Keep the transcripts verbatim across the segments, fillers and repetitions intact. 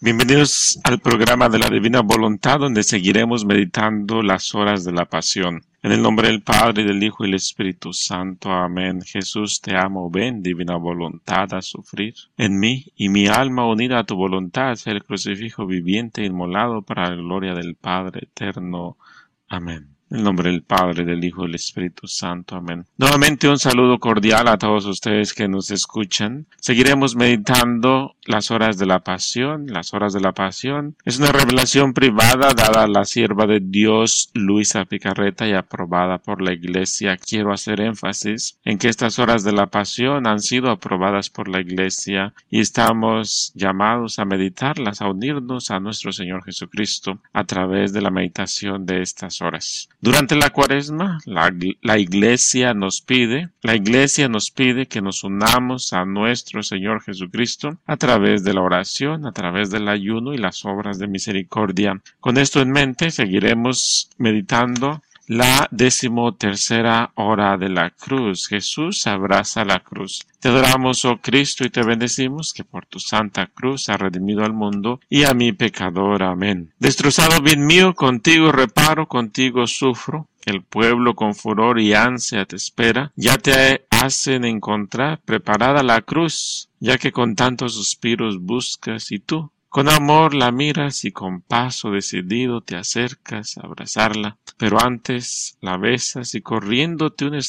Bienvenidos al programa de la Divina Voluntad, donde seguiremos meditando las horas de la pasión. En el nombre del Padre, y del Hijo y del Espíritu Santo. Amén. Jesús, te amo. Ven, Divina Voluntad, a sufrir en mí, y mi alma unida a tu voluntad sea el crucifijo viviente inmolado para la gloria del Padre eterno. Amén. En el nombre del Padre, del Hijo y del Espíritu Santo. Amén. Nuevamente un saludo cordial a todos ustedes que nos escuchan. Seguiremos meditando las horas de la pasión. Las horas de la pasión es una revelación privada dada a la sierva de Dios Luisa Picarreta y aprobada por la Iglesia. Quiero hacer énfasis en que estas horas de la pasión han sido aprobadas por la Iglesia y estamos llamados a meditarlas, a unirnos a nuestro Señor Jesucristo a través de la meditación de estas horas. Durante la Cuaresma, la, la Iglesia nos pide, la Iglesia nos pide que nos unamos a nuestro Señor Jesucristo a través de la oración, a través del ayuno y las obras de misericordia. Con esto en mente, seguiremos meditando la decimotercera hora de la cruz. Jesús abraza la cruz. Te adoramos, oh Cristo, y te bendecimos, que por tu santa cruz has redimido al mundo y a mi pecador. Amén. Destrozado bien mío, contigo reparo, contigo sufro. El pueblo con furor y ansia te espera. Ya te hacen encontrar preparada la cruz, ya que con tantos suspiros buscas y tú con amor la miras y con paso decidido te acercas a abrazarla, pero antes la besas y corriéndote un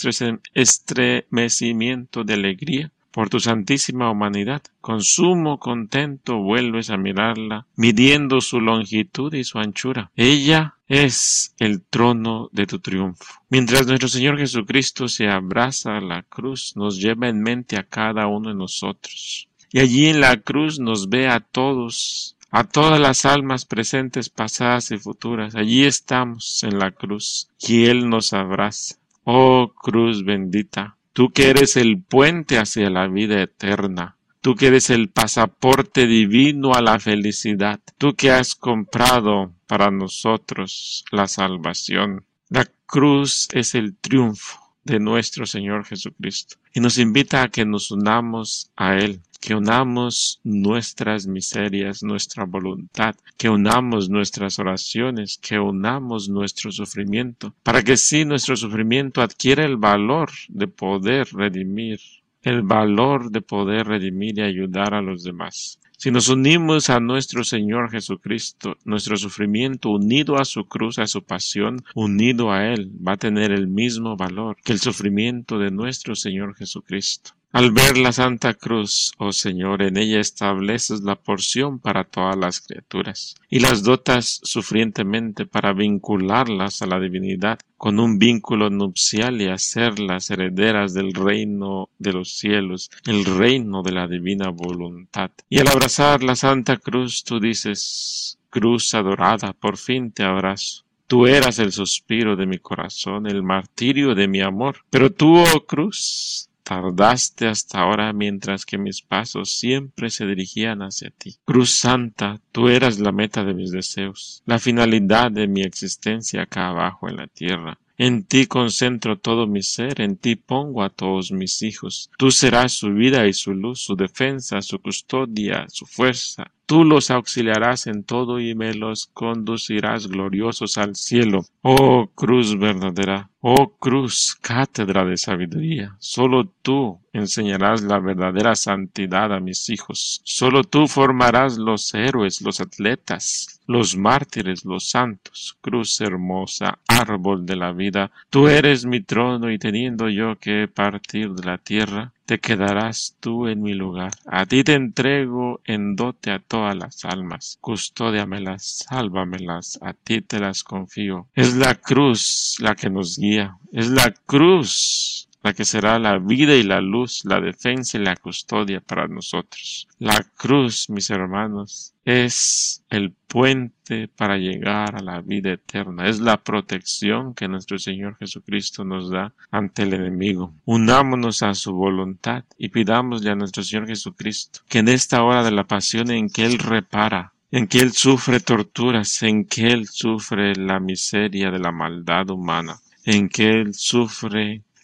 estremecimiento de alegría por tu santísima humanidad, con sumo contento vuelves a mirarla, midiendo su longitud y su anchura. Ella es el trono de tu triunfo. Mientras nuestro Señor Jesucristo se abraza a la cruz, nos lleva en mente a cada uno de nosotros. Y allí en la cruz nos ve a todos, a todas las almas presentes, pasadas y futuras. Allí estamos en la cruz y Él nos abraza. Oh cruz bendita, tú que eres el puente hacia la vida eterna, tú que eres el pasaporte divino a la felicidad, tú que has comprado para nosotros la salvación. La cruz es el triunfo de nuestro Señor Jesucristo y nos invita a que nos unamos a Él, que unamos nuestras miserias, nuestra voluntad, que unamos nuestras oraciones, que unamos nuestro sufrimiento, para que sí nuestro sufrimiento adquiera el valor de poder redimir, el valor de poder redimir y ayudar a los demás. Si nos unimos a nuestro Señor Jesucristo, nuestro sufrimiento unido a su cruz, a su pasión, unido a Él, va a tener el mismo valor que el sufrimiento de nuestro Señor Jesucristo. Al ver la Santa Cruz, oh Señor, en ella estableces la porción para todas las criaturas y las dotas sufrientemente para vincularlas a la divinidad con un vínculo nupcial y hacerlas herederas del reino de los cielos, el reino de la divina voluntad. Y al abrazar la Santa Cruz, tú dices: cruz adorada, por fin te abrazo. Tú eras el suspiro de mi corazón, el martirio de mi amor, pero tú, oh cruz, tardaste hasta ahora mientras que mis pasos siempre se dirigían hacia ti. Cruz Santa, tú eras la meta de mis deseos, la finalidad de mi existencia acá abajo en la tierra. En ti concentro todo mi ser, en ti pongo a todos mis hijos. Tú serás su vida y su luz, su defensa, su custodia, su fuerza. Tú los auxiliarás en todo y me los conducirás gloriosos al cielo. Oh cruz verdadera, oh cruz, cátedra de sabiduría, solo tú enseñarás la verdadera santidad a mis hijos. Solo tú formarás los héroes, los atletas, los mártires, los santos. Cruz hermosa, árbol de la vida, tú eres mi trono y teniendo yo que partir de la tierra, te quedarás tú en mi lugar. A ti te entrego en dote a todas las almas. Custódiamelas, sálvamelas, a ti te las confío. Es la cruz la que nos guía. Es la cruz la que será la vida y la luz, la defensa y la custodia para nosotros. La cruz, mis hermanos, es el puente para llegar a la vida eterna. Es la protección que nuestro Señor Jesucristo nos da ante el enemigo. Unámonos a su voluntad y pidámosle a nuestro Señor Jesucristo que en esta hora de la pasión en que Él repara, en que Él sufre torturas, en que Él sufre la miseria de la maldad humana, en que Él sufre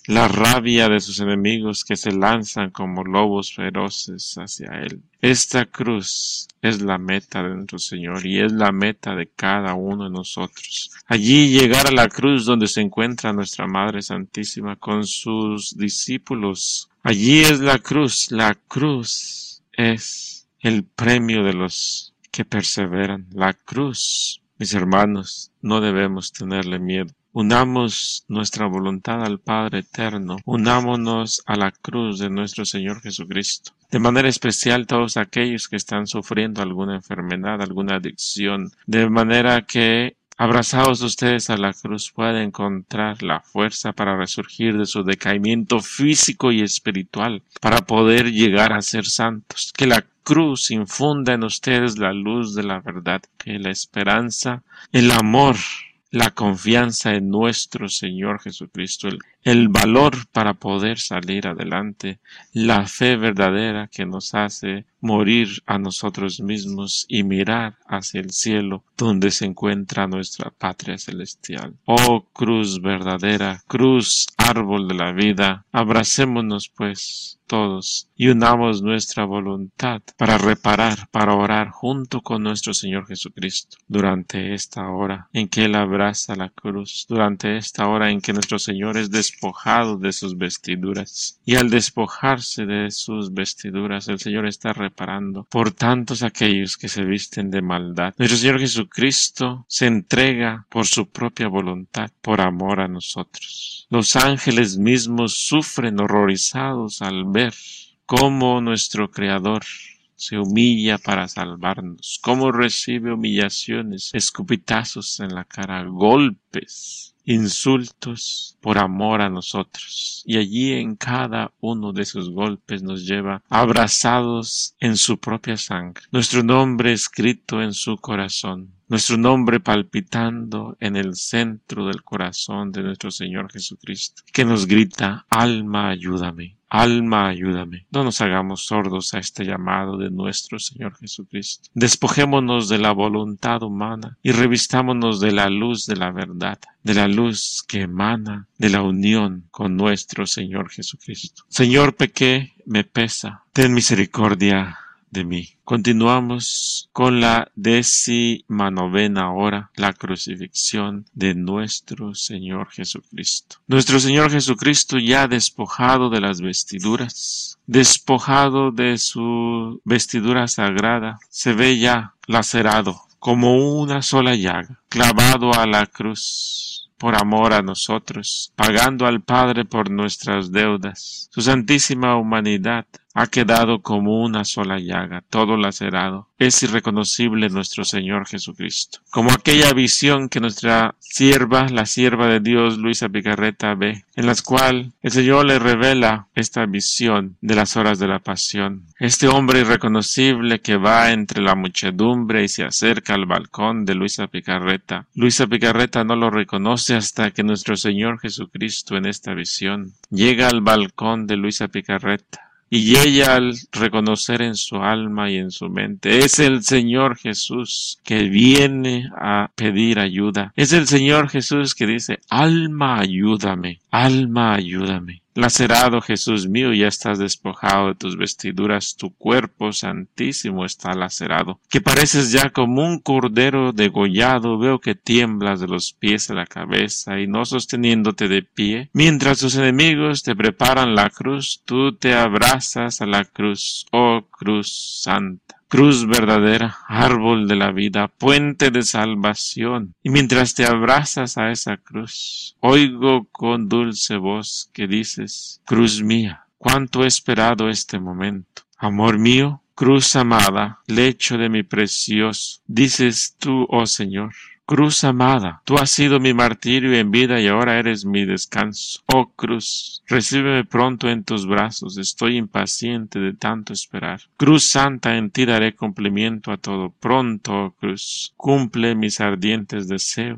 la rabia de sus enemigos que se lanzan como lobos feroces hacia él. Esta cruz es la meta de nuestro Señor y es la meta de cada uno de nosotros. Allí llegar a la cruz donde se encuentra nuestra Madre Santísima con sus discípulos. Allí es la cruz. La cruz es el premio de los que perseveran. La cruz, mis hermanos, no debemos tenerle miedo. Unamos nuestra voluntad al Padre Eterno, unámonos a la cruz de nuestro Señor Jesucristo. De manera especial todos aquellos que están sufriendo alguna enfermedad, alguna adicción, de manera que abrazados ustedes a la cruz pueden encontrar la fuerza para resurgir de su decaimiento físico y espiritual, para poder llegar a ser santos. Que la cruz infunda en ustedes la luz de la verdad, que la esperanza, el amor, la confianza en nuestro Señor Jesucristo, el, el valor para poder salir adelante, la fe verdadera que nos hace morir a nosotros mismos y mirar hacia el cielo donde se encuentra nuestra patria celestial. Oh cruz verdadera, cruz árbol de la vida, abracémonos pues todos y unamos nuestra voluntad para reparar, para orar junto con nuestro Señor Jesucristo durante esta hora en que Él abraza la cruz, durante esta hora en que nuestro Señor es despojado de sus vestiduras, y al despojarse de sus vestiduras el Señor está reparando por tantos aquellos que se visten de maldad. Nuestro Señor Jesucristo se entrega por su propia voluntad, por amor a nosotros. Los ángeles mismos sufren horrorizados al ver cómo nuestro Creador se humilla para salvarnos, cómo recibe humillaciones, escupitazos en la cara, golpes, insultos por amor a nosotros. Y allí en cada uno de esos golpes nos lleva abrazados en su propia sangre, nuestro nombre escrito en su corazón, nuestro nombre palpitando en el centro del corazón de nuestro Señor Jesucristo, que nos grita: alma, ayúdame. Alma, ayúdame. No nos hagamos sordos a este llamado de nuestro Señor Jesucristo. Despojémonos de la voluntad humana y revistámonos de la luz de la verdad, de la luz que emana de la unión con nuestro Señor Jesucristo. Señor, pequé, me pesa. Ten misericordia de mí. Continuamos con la décima novena hora, la crucifixión de nuestro Señor Jesucristo. Nuestro Señor Jesucristo, ya despojado de las vestiduras, despojado de su vestidura sagrada, se ve ya lacerado como una sola llaga, clavado a la cruz por amor a nosotros, pagando al Padre por nuestras deudas. Su santísima humanidad ha quedado como una sola llaga, todo lacerado. Es irreconocible nuestro Señor Jesucristo. Como aquella visión que nuestra sierva, la sierva de Dios, Luisa Picarreta, ve, en la cual el Señor le revela esta visión de las horas de la pasión. Este hombre irreconocible que va entre la muchedumbre y se acerca al balcón de Luisa Picarreta. Luisa Picarreta no lo reconoce hasta que nuestro Señor Jesucristo, en esta visión, llega al balcón de Luisa Picarreta. Y ella, al reconocer en su alma y en su mente, es el Señor Jesús que viene a pedir ayuda. Es el Señor Jesús que dice: alma, ayúdame, alma, ayúdame. Lacerado Jesús mío, ya estás despojado de tus vestiduras, tu cuerpo santísimo está lacerado, que pareces ya como un cordero degollado. Veo que tiemblas de los pies a la cabeza y no sosteniéndote de pie. Mientras tus enemigos te preparan la cruz, tú te abrazas a la cruz, oh cruz santa. Cruz verdadera, árbol de la vida, puente de salvación. Y mientras te abrazas a esa cruz, oigo con dulce voz que dices: cruz mía, cuánto he esperado este momento. Amor mío, cruz amada, lecho de mi precioso, dices tú, oh Señor. Cruz amada, tú has sido mi martirio en vida y ahora eres mi descanso. Oh cruz, recíbeme pronto en tus brazos, estoy impaciente de tanto esperar. Cruz santa, en ti daré cumplimiento a todo. Pronto, oh cruz, cumple mis ardientes deseos.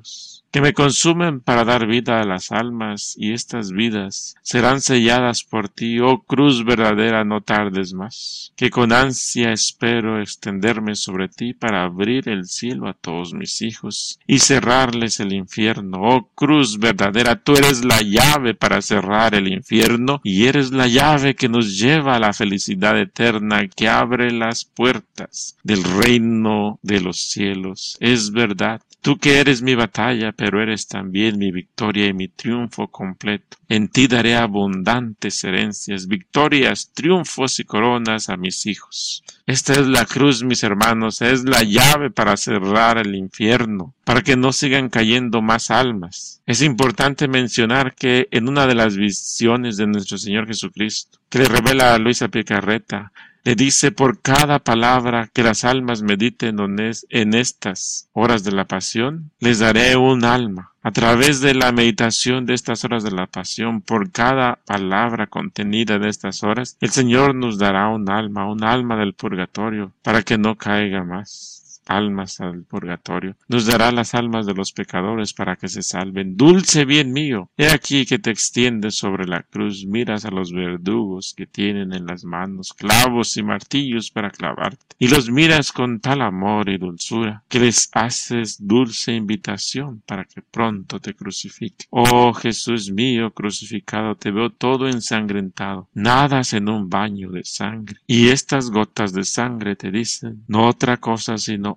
que me consumen para dar vida a las almas, y estas vidas serán selladas por ti, oh cruz verdadera, no tardes más, que con ansia espero extenderme sobre ti para abrir el cielo a todos mis hijos y cerrarles el infierno. Oh cruz verdadera, tú eres la llave para cerrar el infierno, y eres la llave que nos lleva a la felicidad eterna, que abre las puertas del reino de los cielos. Es verdad, tú que eres mi batalla, pero eres también mi victoria y mi triunfo completo. En ti daré abundantes herencias, victorias, triunfos y coronas a mis hijos. Esta es la cruz, mis hermanos, es la llave para cerrar el infierno, para que no sigan cayendo más almas. Es importante mencionar que en una de las visiones de nuestro Señor Jesucristo, que le revela a Luisa Picarreta, le dice: por cada palabra que las almas mediten en estas horas de la pasión, les daré un alma. A través de la meditación de estas horas de la pasión, por cada palabra contenida de estas horas, el Señor nos dará un alma, un alma del purgatorio, para que no caiga más almas al purgatorio. Nos dará las almas de los pecadores para que se salven. Dulce bien mío, he aquí que te extiendes sobre la cruz, miras a los verdugos que tienen en las manos clavos y martillos para clavarte, y los miras con tal amor y dulzura que les haces dulce invitación para que pronto te crucifique. Oh Jesús mío crucificado, te veo todo ensangrentado, nadas en un baño de sangre, y estas gotas de sangre te dicen no otra cosa sino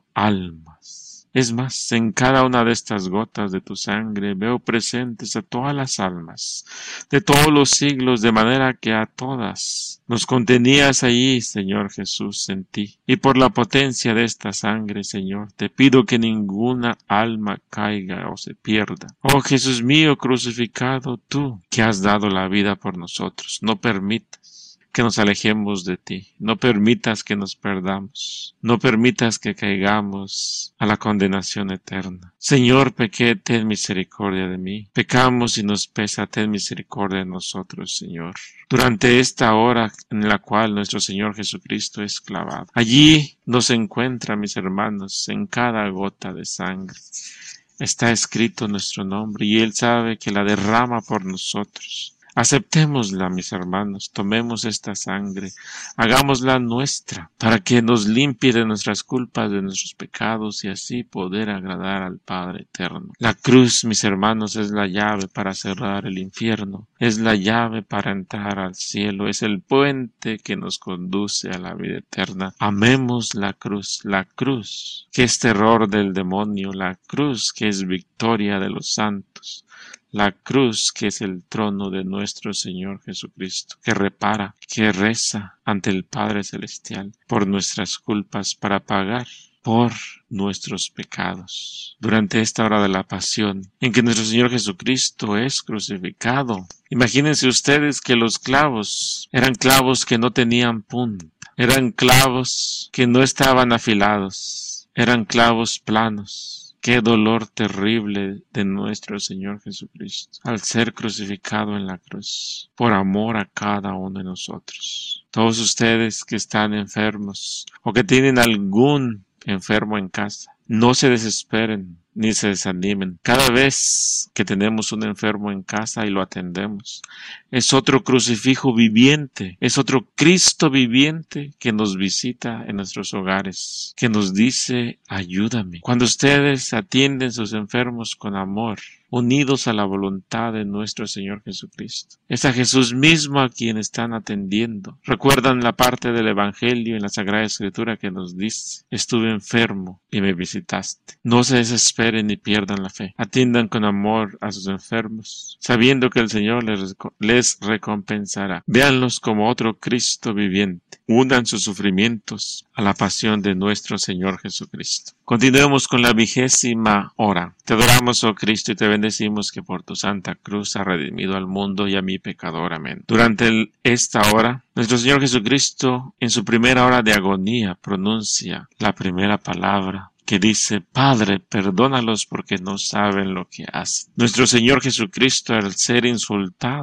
almas. Es más, en cada una de estas gotas de tu sangre veo presentes a todas las almas de todos los siglos, de manera que a todas nos contenías allí, Señor Jesús, en ti. Y por la potencia de esta sangre, Señor, te pido que ninguna alma caiga o se pierda. Oh Jesús mío crucificado, tú que has dado la vida por nosotros, no permitas que nos alejemos de ti. No permitas que nos perdamos. No permitas que caigamos a la condenación eterna. Señor, pequé, ten misericordia de mí. Pecamos y nos pesa, ten misericordia de nosotros, Señor. Durante esta hora en la cual nuestro Señor Jesucristo es clavado, allí nos encuentra, mis hermanos, en cada gota de sangre está escrito nuestro nombre, y Él sabe que la derrama por nosotros. Aceptémosla, mis hermanos, tomemos esta sangre, hagámosla nuestra, para que nos limpie de nuestras culpas, de nuestros pecados, y así poder agradar al Padre eterno. La cruz, mis hermanos, es la llave para cerrar el infierno, es la llave para entrar al cielo, es el puente que nos conduce a la vida eterna. Amemos la cruz, la cruz que es terror del demonio, la cruz que es victoria de los santos, la cruz que es el trono de nuestro Señor Jesucristo, que repara, que reza ante el Padre Celestial por nuestras culpas para pagar por nuestros pecados. Durante esta hora de la pasión, en que nuestro Señor Jesucristo es crucificado, imagínense ustedes que los clavos eran clavos que no tenían punta, eran clavos que no estaban afilados, eran clavos planos. Qué dolor terrible de nuestro Señor Jesucristo al ser crucificado en la cruz por amor a cada uno de nosotros. Todos ustedes que están enfermos o que tienen algún enfermo en casa, no se desesperen ni se desanimen. Cada vez que tenemos un enfermo en casa y lo atendemos, es otro crucifijo viviente, es otro Cristo viviente que nos visita en nuestros hogares, que nos dice: ayúdame. Cuando ustedes atienden sus enfermos con amor, unidos a la voluntad de nuestro Señor Jesucristo, es a Jesús mismo a quien están atendiendo. Recuerdan la parte del Evangelio en la Sagrada Escritura que nos dice: estuve enfermo y me visitaste. No se desesperen ni pierdan la fe. Atiendan con amor a sus enfermos, sabiendo que el Señor les, les recompensará. Véanlos como otro Cristo viviente. Unan sus sufrimientos a la pasión de nuestro Señor Jesucristo. Continuemos con la vigésima hora. Te adoramos, oh Cristo, y te bendecimos que por tu santa cruz has redimido al mundo y a mi pecador. Amén. Durante el, esta hora, nuestro Señor Jesucristo, en su primera hora de agonía, pronuncia la primera palabra que dice: Padre, perdónalos porque no saben lo que hacen. Nuestro Señor Jesucristo, al ser insultado,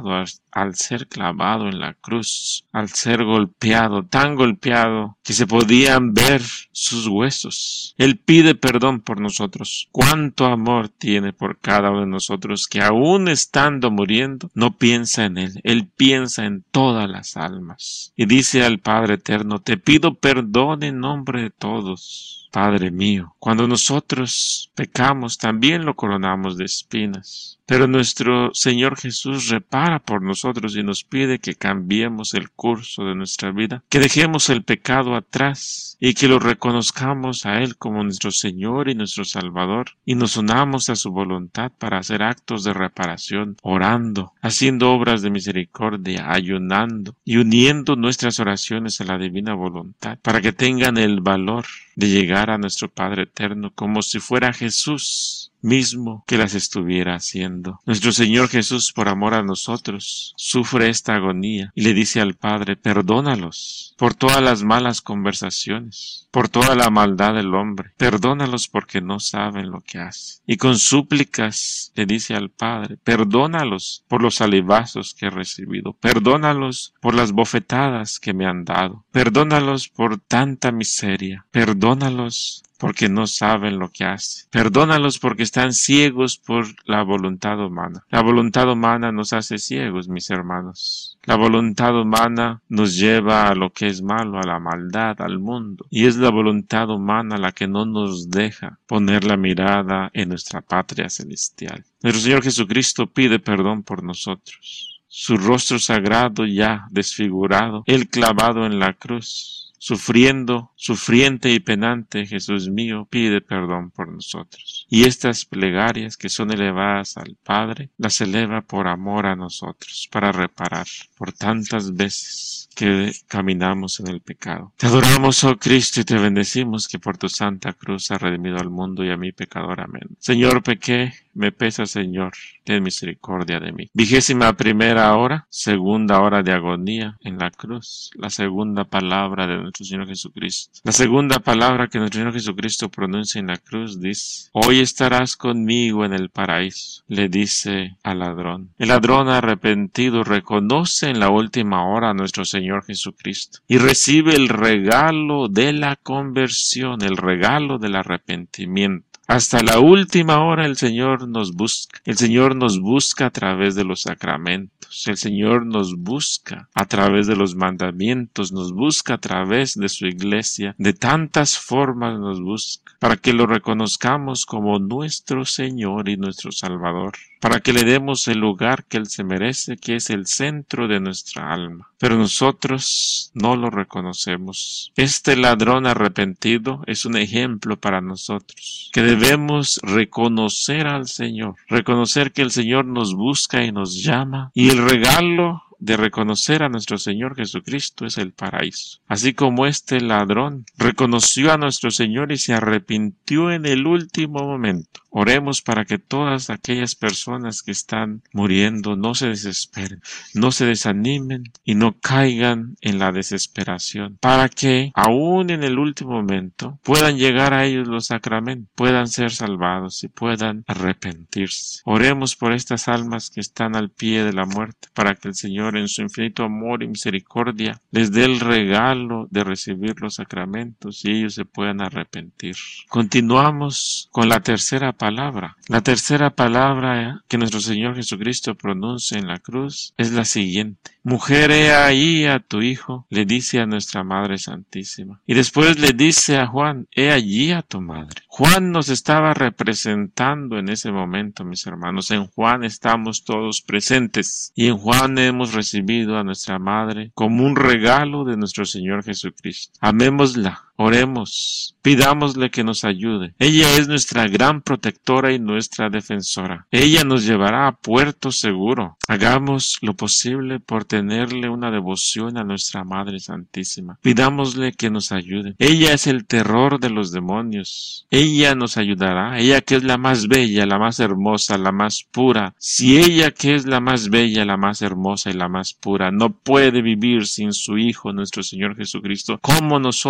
al ser clavado en la cruz, al ser golpeado, tan golpeado que se podían ver sus huesos. Él pide perdón por nosotros. Cuánto amor tiene por cada uno de nosotros, que aún estando muriendo, no piensa en Él. Él piensa en todas las almas. Y dice al Padre Eterno: te pido perdón en nombre de todos. Padre mío, cuando nosotros pecamos, también lo coronamos de espinas. Pero nuestro Señor Jesús repara por nosotros y nos pide que cambiemos el curso de nuestra vida, que dejemos el pecado atrás y que lo reconozcamos a Él como nuestro Señor y nuestro Salvador, y nos unamos a su voluntad para hacer actos de reparación, orando, haciendo obras de misericordia, ayunando y uniendo nuestras oraciones a la divina voluntad, para que tengan el valor de llegar a nuestro Padre Eterno como si fuera Jesús mismo que las estuviera haciendo. Nuestro Señor Jesús, por amor a nosotros, sufre esta agonía y le dice al Padre: perdónalos por todas las malas conversaciones, por toda la maldad del hombre. Perdónalos porque no saben lo que hacen. Y con súplicas le dice al Padre: perdónalos por los salivazos que he recibido. Perdónalos por las bofetadas que me han dado. Perdónalos por tanta miseria. Perdónalos porque no saben lo que hacen. Perdónalos porque están ciegos por la voluntad humana. La voluntad humana nos hace ciegos, mis hermanos. La voluntad humana nos lleva a lo que es malo, a la maldad, al mundo. Y es la voluntad humana la que no nos deja poner la mirada en nuestra patria celestial. Nuestro Señor Jesucristo pide perdón por nosotros. Su rostro sagrado ya desfigurado, Él clavado en la cruz, sufriendo, sufriente y penante, Jesús mío, pide perdón por nosotros. Y estas plegarias que son elevadas al Padre, las eleva por amor a nosotros, para reparar por tantas veces que caminamos en el pecado. Te adoramos, oh Cristo, y te bendecimos que por tu santa cruz has redimido al mundo y a mí pecador. Amén. Señor, pequé, me pesa, Señor, ten misericordia de mí. Vigésima primera hora, segunda hora de agonía en la cruz, la segunda palabra de nuestro Señor Jesucristo. La segunda palabra que nuestro Señor Jesucristo pronuncia en la cruz dice: hoy estarás conmigo en el paraíso, le dice al ladrón. El ladrón arrepentido reconoce en la última hora a nuestro Señor Jesucristo y recibe el regalo de la conversión, el regalo del arrepentimiento. Hasta la última hora el Señor nos busca. El Señor nos busca a través de los sacramentos. El Señor nos busca a través de los mandamientos. Nos busca a través de su iglesia. De tantas formas nos busca, para que lo reconozcamos como nuestro Señor y nuestro Salvador, para que le demos el lugar que Él se merece, que es el centro de nuestra alma. Pero nosotros no lo reconocemos. Este ladrón arrepentido es un ejemplo para nosotros, que debemos reconocer al Señor, reconocer que el Señor nos busca y nos llama, y el regalo de reconocer a nuestro Señor Jesucristo es el paraíso. Así como este ladrón reconoció a nuestro Señor y se arrepintió en el último momento. Oremos para que todas aquellas personas que están muriendo no se desesperen, no se desanimen y no caigan en la desesperación, para que aún en el último momento puedan llegar a ellos los sacramentos, puedan ser salvados y puedan arrepentirse. Oremos por estas almas que están al pie de la muerte, para que el Señor en su infinito amor y misericordia les dé el regalo de recibir los sacramentos y ellos se puedan arrepentir. Continuamos con la tercera palabra. La tercera palabra que nuestro Señor Jesucristo pronuncia en la cruz es la siguiente: mujer, he ahí a tu hijo, le dice a nuestra Madre Santísima. Y después le dice a Juan: he allí a tu madre. Juan nos estaba representando en ese momento, mis hermanos. En Juan estamos todos presentes y en Juan hemos recibido a nuestra Madre como un regalo de nuestro Señor Jesucristo. Amémosla, oremos, pidámosle que nos ayude. Ella es nuestra gran protectora y nuestra defensora. Ella nos llevará a puerto seguro. Hagamos lo posible por tenerle una devoción a nuestra Madre Santísima. Pidámosle que nos ayude. Ella es el terror de los demonios. Ella nos ayudará. Ella que es la más bella, la más hermosa, la más pura. Si ella que es la más bella, la más hermosa y la más pura no puede vivir sin su Hijo, nuestro Señor Jesucristo, ¿cómo nosotros podemos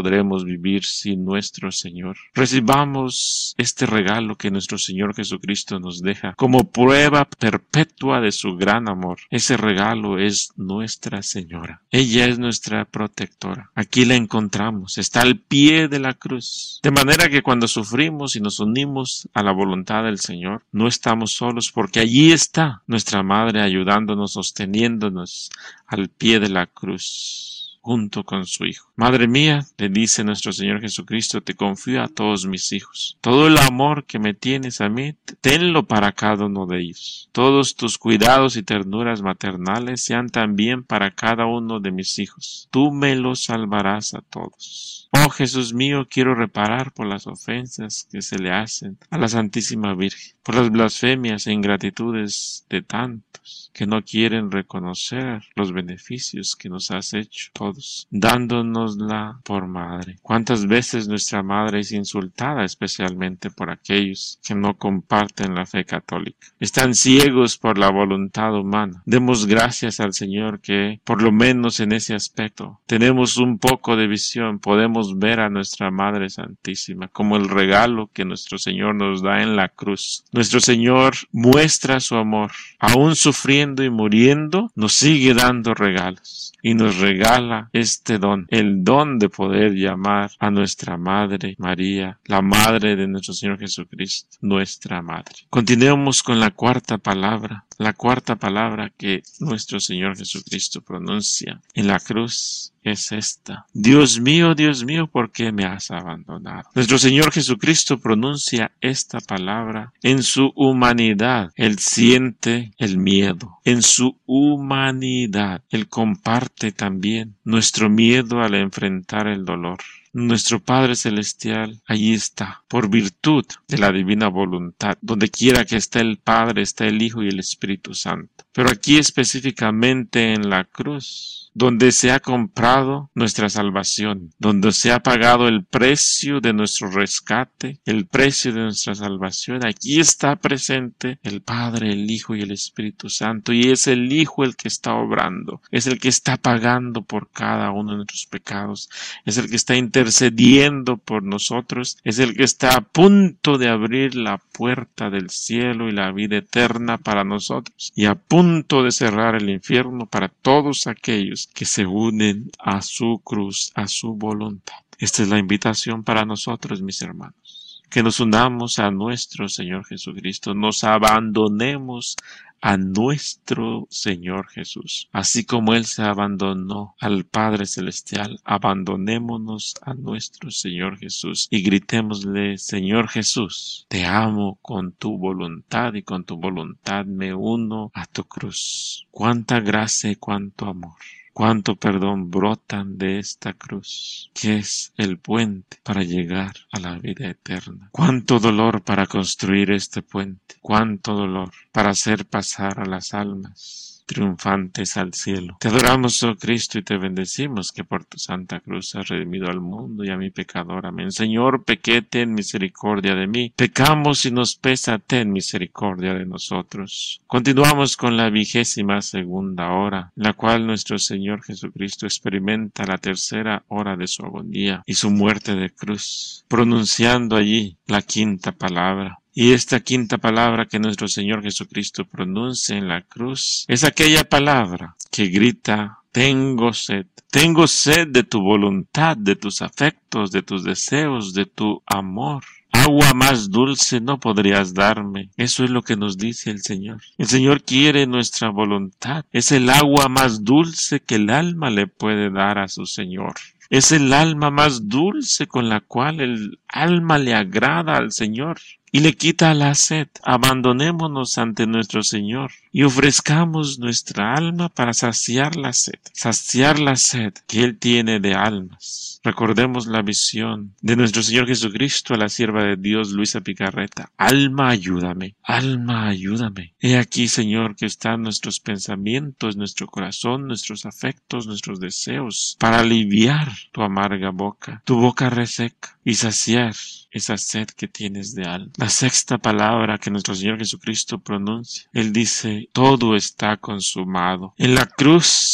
podremos vivir sin nuestro Señor. Recibamos este regalo que nuestro Señor Jesucristo nos deja como prueba perpetua de su gran amor. Ese regalo es Nuestra Señora. Ella es nuestra protectora. Aquí la encontramos, está al pie de la cruz. De manera que cuando sufrimos y nos unimos a la voluntad del Señor, no estamos solos, porque allí está nuestra Madre ayudándonos, sosteniéndonos al pie de la cruz, junto con su Hijo. Madre mía, le dice nuestro Señor Jesucristo, te confío a todos mis hijos. Todo el amor que me tienes a mí, tenlo para cada uno de ellos. Todos tus cuidados y ternuras maternales sean también para cada uno de mis hijos. Tú me los salvarás a todos. Oh Jesús mío, quiero reparar por las ofensas que se le hacen a la Santísima Virgen, por las blasfemias e ingratitudes de tantos que no quieren reconocer los beneficios que nos has hecho todos, dándonosla por madre. ¿Cuántas veces nuestra madre es insultada, especialmente por aquellos que no comparten la fe católica? Están ciegos por la voluntad humana. Demos gracias al Señor que, por lo menos en ese aspecto, tenemos un poco de visión, podemos ver a nuestra Madre Santísima como el regalo que nuestro Señor nos da en la cruz. Nuestro Señor muestra su amor, aún sufriendo y muriendo, nos sigue dando regalos y nos regala este don, el don de poder llamar a nuestra Madre María, la Madre de nuestro Señor Jesucristo, nuestra Madre. Continuemos con la cuarta palabra, la cuarta palabra que nuestro Señor Jesucristo pronuncia en la cruz. Es esta: Dios mío, Dios mío, ¿por qué me has abandonado? Nuestro Señor Jesucristo pronuncia esta palabra en su humanidad. Él siente el miedo. En su humanidad, Él comparte también nuestro miedo al enfrentar el dolor. Nuestro Padre Celestial allí está, por virtud de la divina voluntad. Donde quiera que esté el Padre, está el Hijo y el Espíritu Santo. Pero aquí específicamente en la cruz, donde se ha comprado nuestra salvación, donde se ha pagado el precio de nuestro rescate, el precio de nuestra salvación, aquí está presente el Padre, el Hijo y el Espíritu Santo, y es el Hijo el que está obrando, es el que está pagando por cada uno de nuestros pecados, es el que está intercediendo por nosotros, es el que está a punto de abrir la puerta del cielo y la vida eterna para nosotros, y a punto de cerrar el infierno para todos aquellos que se unen a su cruz, a su voluntad. Esta es la invitación para nosotros, mis hermanos, que nos unamos a nuestro Señor Jesucristo, nos abandonemos a nuestro Señor Jesús. Así como Él se abandonó al Padre Celestial, abandonémonos a nuestro Señor Jesús y gritémosle: Señor Jesús, te amo con tu voluntad y con tu voluntad me uno a tu cruz. Cuánta gracia y cuánto amor. Cuánto perdón brotan de esta cruz, que es el puente para llegar a la vida eterna. Cuánto dolor para construir este puente. Cuánto dolor para hacer pasar a las almas triunfantes al cielo. Te adoramos, oh Cristo, y te bendecimos que por tu santa cruz has redimido al mundo y a mi pecador. Amén. Señor, pequé, ten misericordia de mí. Pecamos y nos pesa, ten misericordia de nosotros. Continuamos con la vigésima segunda hora, en la cual nuestro Señor Jesucristo experimenta la tercera hora de su agonía y su muerte de cruz, pronunciando allí la quinta palabra. Y esta quinta palabra que nuestro Señor Jesucristo pronuncia en la cruz es aquella palabra que grita: tengo sed. Tengo sed de tu voluntad, de tus afectos, de tus deseos, de tu amor. Agua más dulce no podrías darme. Eso es lo que nos dice el Señor. El Señor quiere nuestra voluntad. Es el agua más dulce que el alma le puede dar a su Señor. Es el alma más dulce con la cual el alma le agrada al Señor y le quita la sed. Abandonémonos ante nuestro Señor y ofrezcamos nuestra alma para saciar la sed, saciar la sed que Él tiene de almas. Recordemos la visión de nuestro Señor Jesucristo a la sierva de Dios Luisa Picarreta: alma, ayúdame, alma, ayúdame. He aquí, Señor, que están nuestros pensamientos, nuestro corazón, nuestros afectos, nuestros deseos, para aliviar tu amarga boca, tu boca reseca, y saciar esa sed que tienes de alma. La sexta palabra que nuestro Señor Jesucristo pronuncia, Él dice: todo está consumado. En la cruz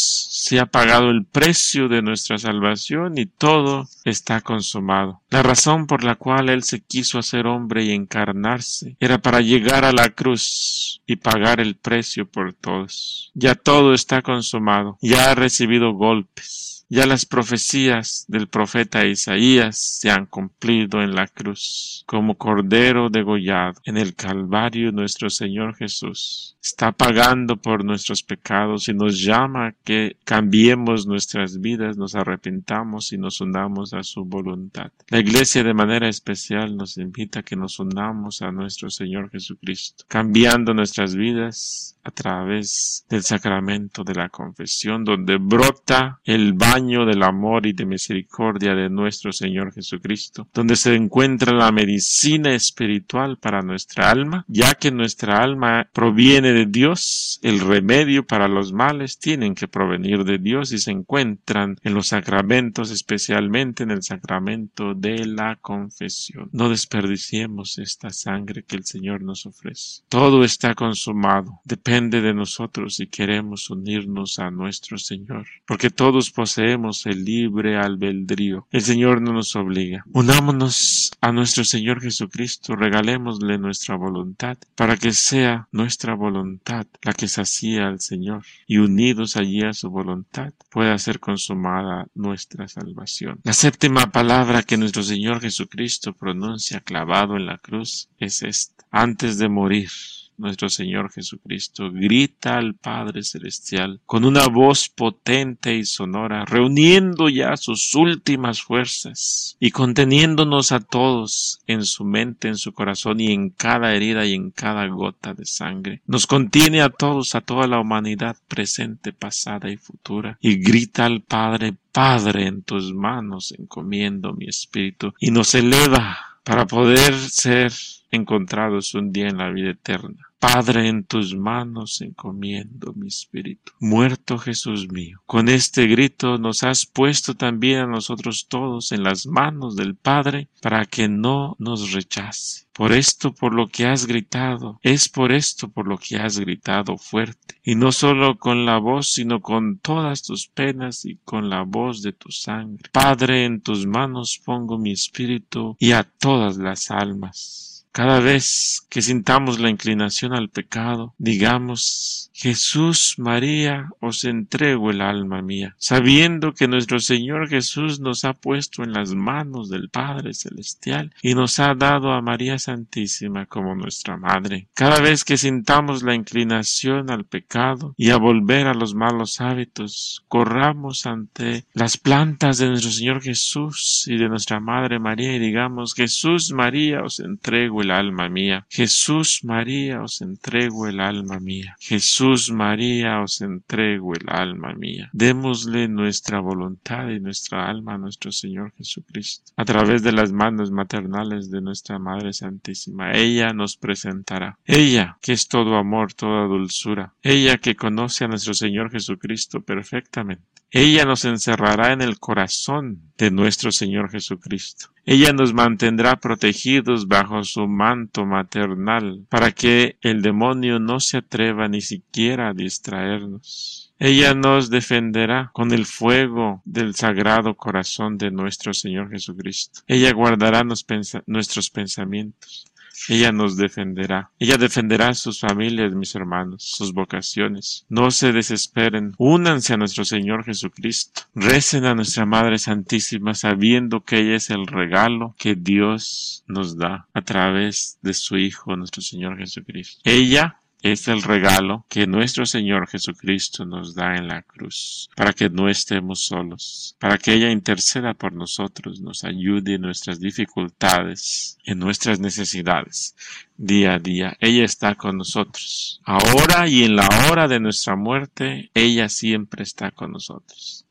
se ha pagado el precio de nuestra salvación y todo está consumado. La razón por la cual Él se quiso hacer hombre y encarnarse era para llegar a la cruz y pagar el precio por todos. Ya todo está consumado, ya ha recibido golpes. Ya las profecías del profeta Isaías se han cumplido en la cruz. Como cordero degollado en el Calvario, nuestro Señor Jesús está pagando por nuestros pecados y nos llama a que cambiemos nuestras vidas, nos arrepentamos y nos unamos a su voluntad. La Iglesia de manera especial nos invita a que nos unamos a nuestro Señor Jesucristo, cambiando nuestras vidas a través del sacramento de la confesión, donde brota el baño del amor y de misericordia de nuestro Señor Jesucristo, donde se encuentra la medicina espiritual para nuestra alma, ya que nuestra alma proviene de Dios. El remedio para los males tienen que provenir de Dios y se encuentran en los sacramentos, especialmente en el sacramento de la confesión. No desperdiciemos esta sangre que el Señor nos ofrece. Todo está consumado. Depende de nosotros si queremos unirnos a nuestro Señor, porque todos poseemos el libre albedrío. El Señor no nos obliga. Unámonos a nuestro Señor Jesucristo, regalémosle nuestra voluntad, para que sea nuestra voluntad la que sacía al Señor, y unidos allí a su voluntad pueda ser consumada nuestra salvación. La séptima palabra que nuestro Señor Jesucristo pronuncia clavado en la cruz es esta: antes de morir, nuestro Señor Jesucristo grita al Padre Celestial con una voz potente y sonora, reuniendo ya sus últimas fuerzas y conteniéndonos a todos en su mente, en su corazón y en cada herida y en cada gota de sangre. Nos contiene a todos, a toda la humanidad presente, pasada y futura, y grita al Padre: Padre, en tus manos encomiendo mi espíritu, y nos eleva para poder ser encontrados un día en la vida eterna. Padre, en tus manos encomiendo mi espíritu. Muerto Jesús mío, con este grito nos has puesto también a nosotros todos en las manos del Padre para que no nos rechace. Por esto, por lo que has gritado, es por esto por lo que has gritado fuerte, y no solo con la voz, sino con todas tus penas y con la voz de tu sangre. Padre, en tus manos pongo mi espíritu y a todas las almas. Cada vez que sintamos la inclinación al pecado, digamos: Jesús, María, os entrego el alma mía, sabiendo que nuestro Señor Jesús nos ha puesto en las manos del Padre Celestial y nos ha dado a María Santísima como nuestra Madre. Cada vez que sintamos la inclinación al pecado y a volver a los malos hábitos, corramos ante las plantas de nuestro Señor Jesús y de nuestra Madre María y digamos: Jesús, María, os entrego el alma mía. Jesús, María, os entrego el alma mía. Jesús, María, os entrego el alma mía. Démosle nuestra voluntad y nuestra alma a nuestro Señor Jesucristo, a través de las manos maternales de nuestra Madre Santísima. Ella nos presentará. Ella, que es todo amor, toda dulzura. Ella que conoce a nuestro Señor Jesucristo perfectamente. Ella nos encerrará en el corazón de nuestro Señor Jesucristo. Ella nos mantendrá protegidos bajo su manto maternal para que el demonio no se atreva ni siquiera a distraernos. Ella nos defenderá con el fuego del sagrado corazón de nuestro Señor Jesucristo. Ella guardará nos pensa- nuestros pensamientos. Ella nos defenderá. Ella defenderá a sus familias, mis hermanos, sus vocaciones. No se desesperen. Únanse a nuestro Señor Jesucristo. Recen a nuestra Madre Santísima sabiendo que ella es el regalo que Dios nos da a través de su Hijo, nuestro Señor Jesucristo. Ella es el regalo que nuestro Señor Jesucristo nos da en la cruz, para que no estemos solos, para que ella interceda por nosotros, nos ayude en nuestras dificultades, en nuestras necesidades, día a día. Ella está con nosotros, ahora y en la hora de nuestra muerte, ella siempre está con nosotros.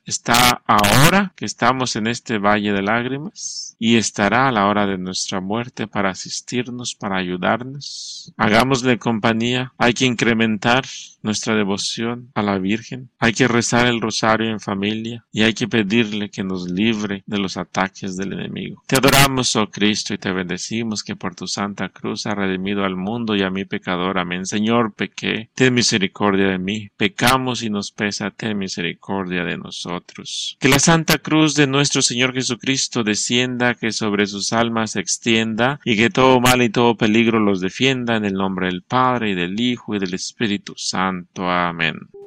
Está ahora que estamos en este valle de lágrimas y estará a la hora de nuestra muerte para asistirnos, para ayudarnos. Hagámosle compañía. Hay que incrementar nuestra devoción a la Virgen. Hay que rezar el rosario en familia y hay que pedirle que nos libre de los ataques del enemigo. Te adoramos, oh Cristo, y te bendecimos que por tu santa cruz has redimido al mundo y a mi pecador. Amén. Señor, pequé, ten misericordia de mí. Pecamos y nos pesa, ten misericordia de nosotros. Que la santa cruz de nuestro Señor Jesucristo descienda, que sobre sus almas se extienda y que todo mal y todo peligro los defienda, en el nombre del Padre y del Hijo y del Espíritu Santo. Amén.